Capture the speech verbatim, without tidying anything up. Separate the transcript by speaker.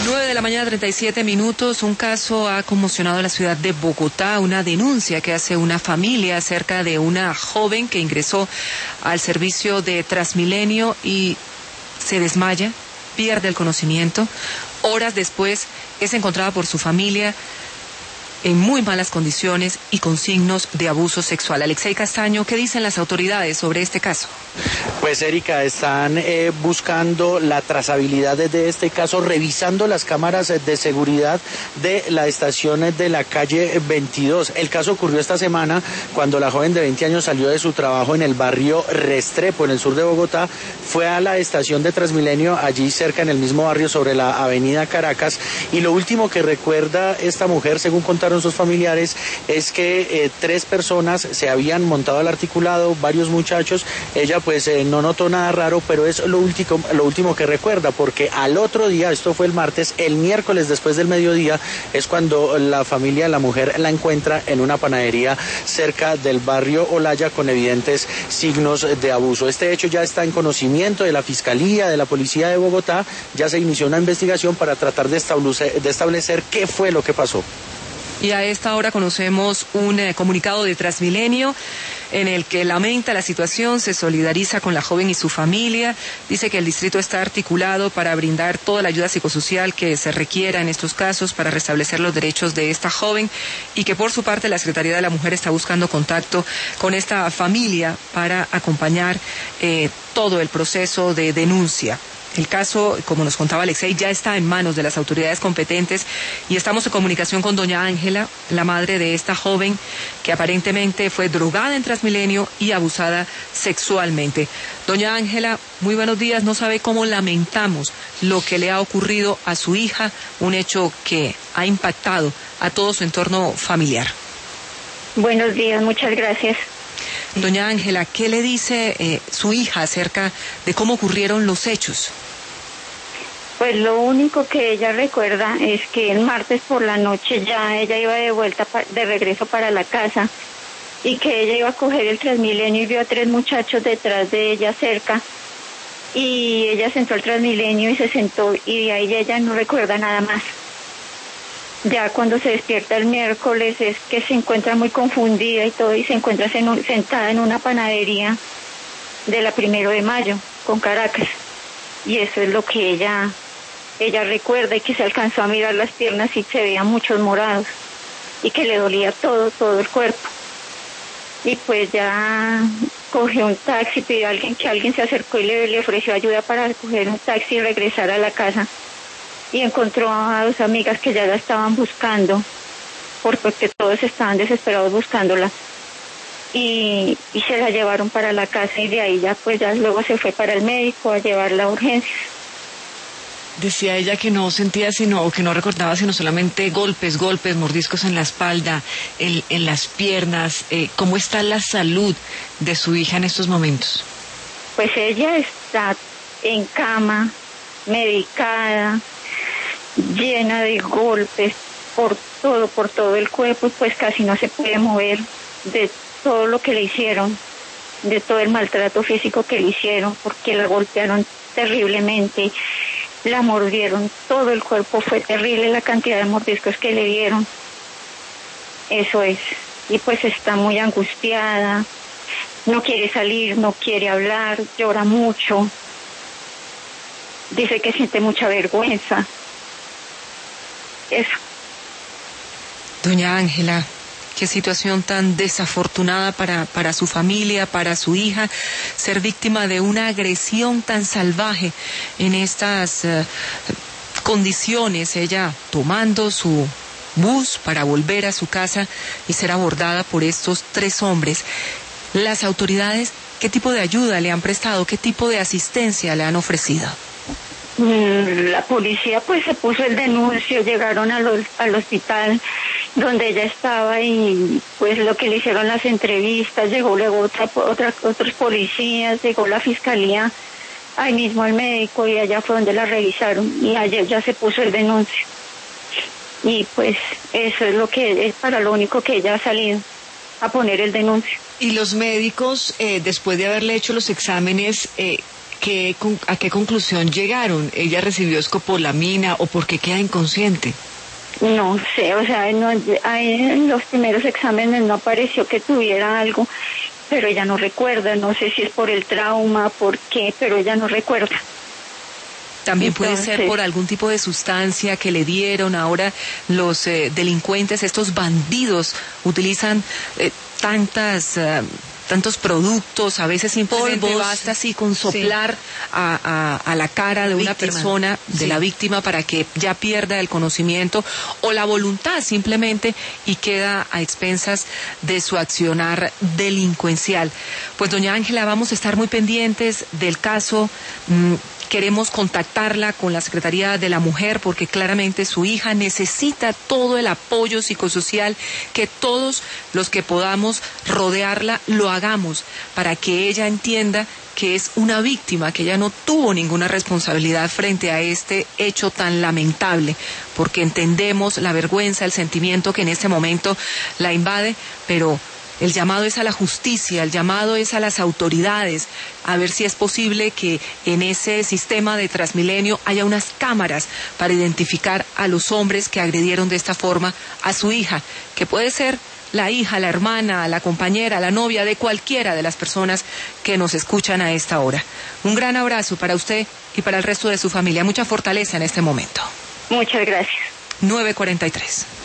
Speaker 1: nueve de la mañana, treinta y siete minutos. Un caso ha conmocionado a la ciudad de Bogotá. Una denuncia que hace una familia acerca de una joven que ingresó al servicio de Transmilenio y se desmaya, pierde el conocimiento. Horas después es encontrada por su familia en muy malas condiciones y con signos de abuso sexual. Alexei Castaño, ¿qué dicen las autoridades sobre este caso?
Speaker 2: Pues, Erika, están eh, buscando la trazabilidad de este caso, revisando las cámaras de seguridad de la estación de la calle veintidós. El caso ocurrió esta semana cuando la joven de veinte años salió de su trabajo en el barrio Restrepo, en el sur de Bogotá, fue a la estación de Transmilenio, allí cerca en el mismo barrio sobre la avenida Caracas, y lo último que recuerda esta mujer, según contaron sus familiares, es que eh, tres personas se habían montado al articulado, varios muchachos. Ella pues eh, no notó nada raro, pero es lo último, lo último que recuerda, porque al otro día, esto fue el martes, el miércoles después del mediodía, es cuando la familia, la mujer, la encuentra en una panadería cerca del barrio Olaya con evidentes signos de abuso. Este hecho ya está en conocimiento de la Fiscalía, de la Policía de Bogotá. Ya se inició una investigación para tratar de establecer, de establecer qué fue lo que pasó.
Speaker 1: Y a esta hora conocemos un eh, comunicado de Transmilenio en el que lamenta la situación, se solidariza con la joven y su familia, dice que el distrito está articulado para brindar toda la ayuda psicosocial que se requiera en estos casos para restablecer los derechos de esta joven y que por su parte la Secretaría de la Mujer está buscando contacto con esta familia para acompañar eh, todo el proceso de denuncia. El caso, como nos contaba Alexei, ya está en manos de las autoridades competentes y estamos en comunicación con doña Ángela, la madre de esta joven que aparentemente fue drogada en Transmilenio y abusada sexualmente. Doña Ángela, muy buenos días. No sabe cómo lamentamos lo que le ha ocurrido a su hija, un hecho que ha impactado a todo su entorno familiar.
Speaker 3: Buenos días, muchas gracias.
Speaker 1: Doña Ángela, ¿qué le dice eh, su hija acerca de cómo ocurrieron los hechos?
Speaker 3: Pues lo único que ella recuerda es que el martes por la noche ya ella iba de vuelta, de regreso para la casa, y que ella iba a coger el Transmilenio y vio a tres muchachos detrás de ella cerca, y ella sentó al Transmilenio y se sentó, y de ahí ella no recuerda nada más. Ya cuando se despierta el miércoles es que se encuentra muy confundida y todo, y se encuentra sentada en una panadería de la Primero de Mayo, con Caracas. Y eso es lo que ella, ella recuerda, y que se alcanzó a mirar las piernas y se veían muchos morados, y que le dolía todo, todo el cuerpo. Y pues ya cogió un taxi, pidió a alguien que alguien se acercó y le, le ofreció ayuda para coger un taxi y regresar a la casa. Y encontró a dos amigas que ya la estaban buscando, porque todos estaban desesperados buscándola, y, y se la llevaron para la casa, y de ahí ya pues ya luego se fue para el médico a llevarla a urgencias.
Speaker 4: Decía ella que no sentía sino, o que no recordaba sino solamente golpes, golpes, mordiscos en la espalda, en, en las piernas. Eh, ¿Cómo está la salud de su hija en estos momentos?
Speaker 3: Pues ella está en cama, medicada, llena de golpes por todo, por todo el cuerpo, pues casi no se puede mover de todo lo que le hicieron, de todo el maltrato físico que le hicieron, porque la golpearon terriblemente, la mordieron, todo el cuerpo, fue terrible la cantidad de mordiscos que le dieron. Eso es, y pues está muy angustiada, no quiere salir, no quiere hablar, llora mucho, dice que siente mucha vergüenza. Eso.
Speaker 1: Doña Ángela, qué situación tan desafortunada para, para su familia, para su hija, ser víctima de una agresión tan salvaje en estas uh, condiciones, ella tomando su bus para volver a su casa y ser abordada por estos tres hombres. Las autoridades, ¿qué tipo de ayuda le han prestado? ¿Qué tipo de asistencia le han ofrecido?
Speaker 3: La policía pues se puso el denuncio, llegaron a los, al hospital donde ella estaba, y pues lo que le hicieron las entrevistas, llegó luego otra, otra, otros policías, llegó la fiscalía, ahí mismo al médico, y allá fue donde la revisaron, y ayer ya se puso el denuncio. Y pues eso es lo que es para lo único que ella ha salido, a poner el denuncio.
Speaker 4: Y los médicos, eh, después de haberle hecho los exámenes, eh, ¿qué, ¿a qué conclusión llegaron? ¿Ella recibió escopolamina o por qué queda inconsciente?
Speaker 3: No sé, o sea, no, ahí en los primeros exámenes no apareció que tuviera algo, pero ella no recuerda, no sé si es por el trauma, por qué, pero ella no recuerda.
Speaker 1: También puede
Speaker 3: Entonces,
Speaker 1: ser por algún tipo de sustancia que le dieron. Ahora los eh, delincuentes, estos bandidos, utilizan eh, tantas... Eh, tantos productos, a veces simplemente
Speaker 4: Polvos,
Speaker 1: basta así con soplar sí. a, a, a la cara de una víctima. persona, de sí. la víctima, para que ya pierda el conocimiento o la voluntad simplemente y queda a expensas de su accionar delincuencial. Pues doña Ángela, vamos a estar muy pendientes del caso. Mmm, Queremos contactarla con la Secretaría de la Mujer porque claramente su hija necesita todo el apoyo psicosocial, que todos los que podamos rodearla lo hagamos para que ella entienda que es una víctima, que ella no tuvo ninguna responsabilidad frente a este hecho tan lamentable, porque entendemos la vergüenza, el sentimiento que en este momento la invade, pero el llamado es a la justicia, el llamado es a las autoridades, a ver si es posible que en ese sistema de Transmilenio haya unas cámaras para identificar a los hombres que agredieron de esta forma a su hija, que puede ser la hija, la hermana, la compañera, la novia de cualquiera de las personas que nos escuchan a esta hora. Un gran abrazo para usted y para el resto de su familia. Mucha fortaleza en este momento.
Speaker 3: Muchas gracias.
Speaker 1: nueve cuarenta y tres.